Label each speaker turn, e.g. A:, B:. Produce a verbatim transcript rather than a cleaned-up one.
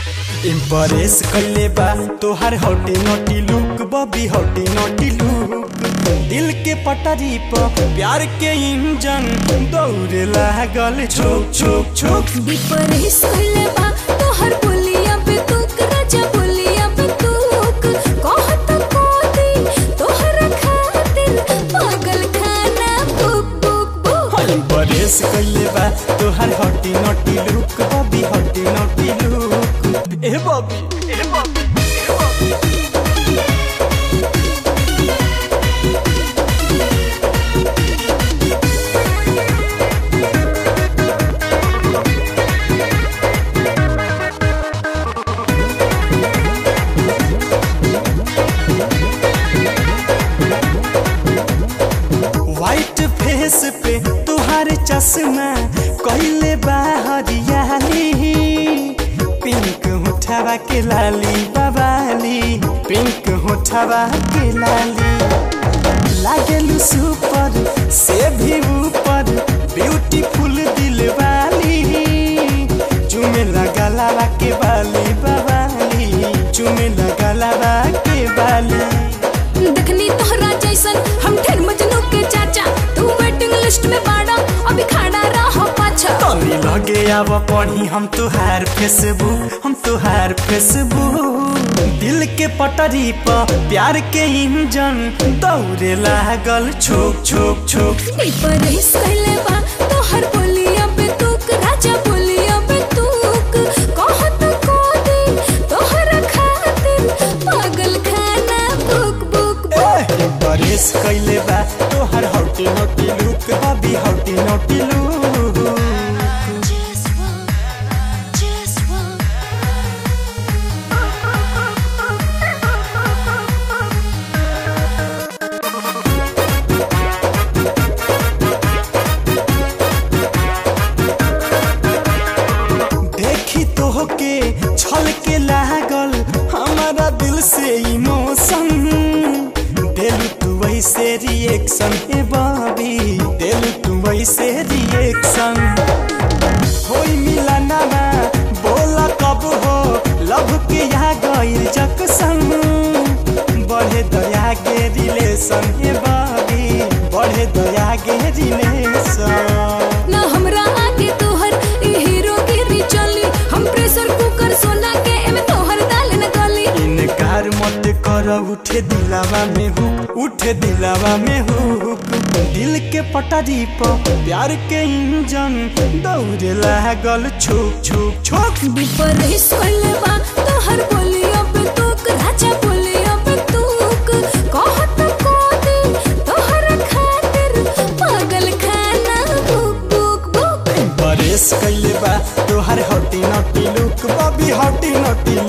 A: Impress कइले बा तोहार hottie naughty look Bobby hottie naughty look दिल के पटरी पर प्यार के इंजन दौड़े लागल छोक छोक छोक।
B: इम्प्रेस कइले बा तोहार बोलिया पे तुक राजा बोलिया पे तुक कहत कोदी तोहर खातिर पागल खाना बुक बुक बुक।
A: इम्प्रेस कइले बा तोहार hottie naughty look Bobby hottie naughty look ए बॉबी ए बॉबी ए बॉबी। व्हाइट फेस पे तुहार चश्मा कइले बा हरियाली पिंक होठवा के लाली बवाली पिंक होठवा के लाली लागेलू सुपर से भी ऊपर ब्यूटीफुल दिल वाली चुमे लगा लाला के बाली बवाली चुमे लगा लाला के बाली।
B: देखनी तोहरा जैसन हम ढेर मजनू के चाचा तू वेटिंग लिस्ट में बाड़ा अभी खड़ा रहो पाछा।
A: तनी लगे आव पढ़ी हम तुहार फेसबुक हम तुहार फेसबुक दिल के पटरी पर प्यार के इंजन दौड़े लागल छोक छोक छोक।
B: इम्प्रेस कइले बा तोहर बोलिया पे तुक राजा बोलिया पे तुक कहत कोदी तोहर खातिर पागल खाना बुक बुक बुक।
A: इम्प्रेस कइले बा तोहार hottie naughty look Bobby hottie naughty look. देखी तो के छल के लागल हमारा दिल से इमोशन दिल तू वैसे रिएक्शन ए बॉबी दिल तू वैसे रिएक्शन होई मिला ना बोला कब हो लव के यहाँ गइल जक्सन बढ़े दया के रिलेशन ए बॉबी बढ़े दया के रिलेशन।
B: ना हमरा आगे तोहर ई हीरोगिरी चली हम प्रेशर कुकर सोना के एमे तोहर दाल न गली।
A: इनकार मत कर उठे दिलावा में हुक उठे दिलावा में हुक दिल के पटरी पर प्यार के इंजन दौड़े लागल छोक छोक छोक।
B: इम्प्रेस कइले बा तोहर बोलिया पे तुक राजा बोलिया पे तुक कहत कोदी तोहर खातिर पागल खाना बुक बुक बुक।
A: इम्प्रेस कइले बा तोहार hottie naughty look Bobby hottie naughty